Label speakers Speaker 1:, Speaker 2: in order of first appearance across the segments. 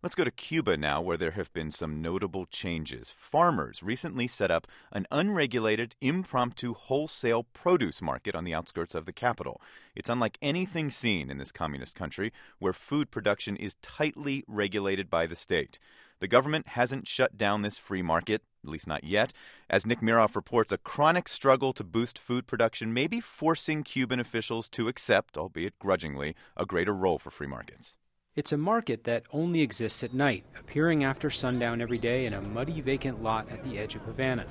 Speaker 1: Let's go to Cuba now, where there have been some notable changes. Farmers recently set up an unregulated, impromptu wholesale produce market on the outskirts of the capital. It's unlike anything seen in this communist country, where food production is tightly regulated by the state. The government hasn't shut down this free market, at least not yet. As Nick Miroff reports, a chronic struggle to boost food production may be forcing Cuban officials to accept, albeit grudgingly, a greater role for free markets.
Speaker 2: It's a market that only exists at night, appearing after sundown every day in a muddy, vacant lot at the edge of Havana.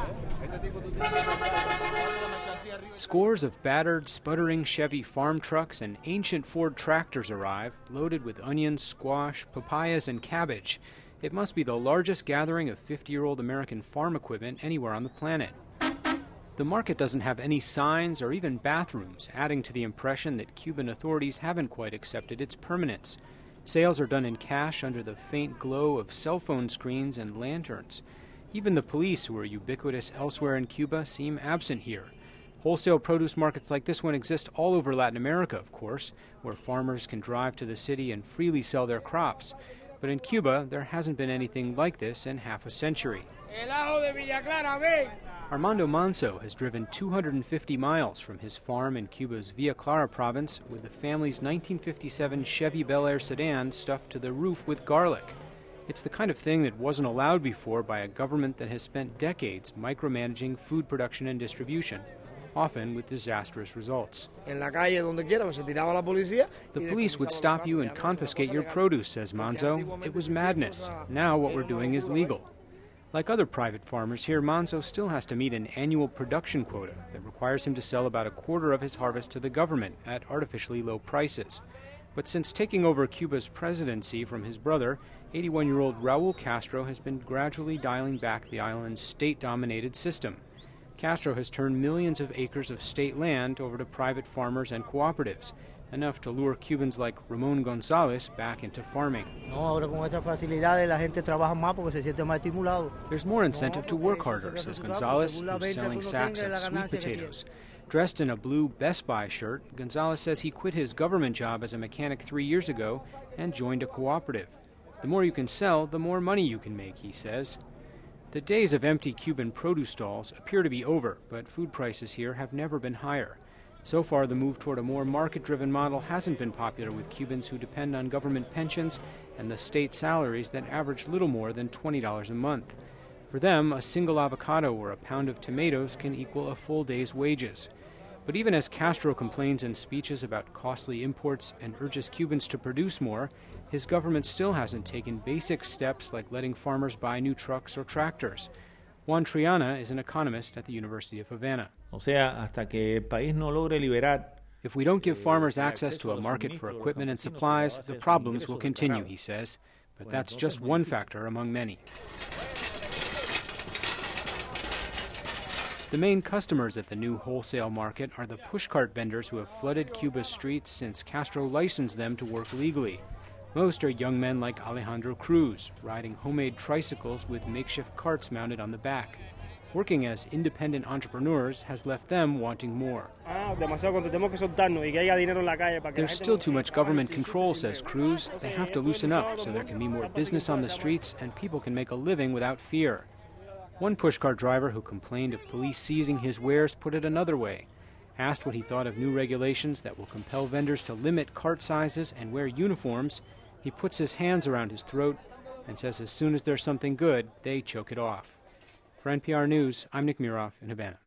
Speaker 2: Scores of battered, sputtering Chevy farm trucks and ancient Ford tractors arrive, loaded with onions, squash, papayas, and cabbage. It must be the largest gathering of 50-year-old American farm equipment anywhere on the planet. The market doesn't have any signs or even bathrooms, adding to the impression that Cuban authorities haven't quite accepted its permanence. Sales are done in cash under the faint glow of cell phone screens and lanterns. Even the police, who are ubiquitous elsewhere in Cuba, seem absent here. Wholesale produce markets like this one exist all over Latin America, of course, where farmers can drive to the city and freely sell their crops. But in Cuba, there hasn't been anything like this in half a century. Armando Manso has driven 250 miles from his farm in Cuba's Villa Clara province with the family's 1957 Chevy Bel Air sedan stuffed to the roof with garlic. It's the kind of thing that wasn't allowed before by a government that has spent decades micromanaging food production and distribution, often with disastrous results. The police would stop you and confiscate your produce, says Manso. It was madness. Now what we're doing is legal. Like other private farmers here, Manso still has to meet an annual production quota that requires him to sell about a quarter of his harvest to the government at artificially low prices. But since taking over Cuba's presidency from his brother, 81-year-old Raul Castro has been gradually dialing back the island's state-dominated system. Castro has turned millions of acres of state land over to private farmers and cooperatives, enough to lure Cubans like Ramon Gonzalez back into farming. There's more incentive to work harder, says Gonzalez, who's selling sacks of sweet potatoes. Dressed in a blue Best Buy shirt, Gonzalez says he quit his government job as a mechanic 3 years ago and joined a cooperative. The more you can sell, the more money you can make, he says. The days of empty Cuban produce stalls appear to be over, but food prices here have never been higher. So far, the move toward a more market-driven model hasn't been popular with Cubans who depend on government pensions and the state salaries that average little more than $20 a month. For them, a single avocado or a pound of tomatoes can equal a full day's wages. But even as Castro complains in speeches about costly imports and urges Cubans to produce more, his government still hasn't taken basic steps like letting farmers buy new trucks or tractors. Juan Triana is an economist at the University of Havana. If we don't give farmers access to a market for equipment and supplies, the problems will continue, he says. But that's just one factor among many. The main customers at the new wholesale market are the pushcart vendors who have flooded Cuba's streets since Castro licensed them to work legally. Most are young men like Alejandro Cruz, riding homemade tricycles with makeshift carts mounted on the back. Working as independent entrepreneurs has left them wanting more. There's still too much government control, says Cruz. They have to loosen up so there can be more business on the streets and people can make a living without fear. One pushcart driver who complained of police seizing his wares put it another way. Asked what he thought of new regulations that will compel vendors to limit cart sizes and wear uniforms, he puts his hands around his throat and says as soon as there's something good, they choke it off. For NPR News, I'm Nick Miroff in Havana.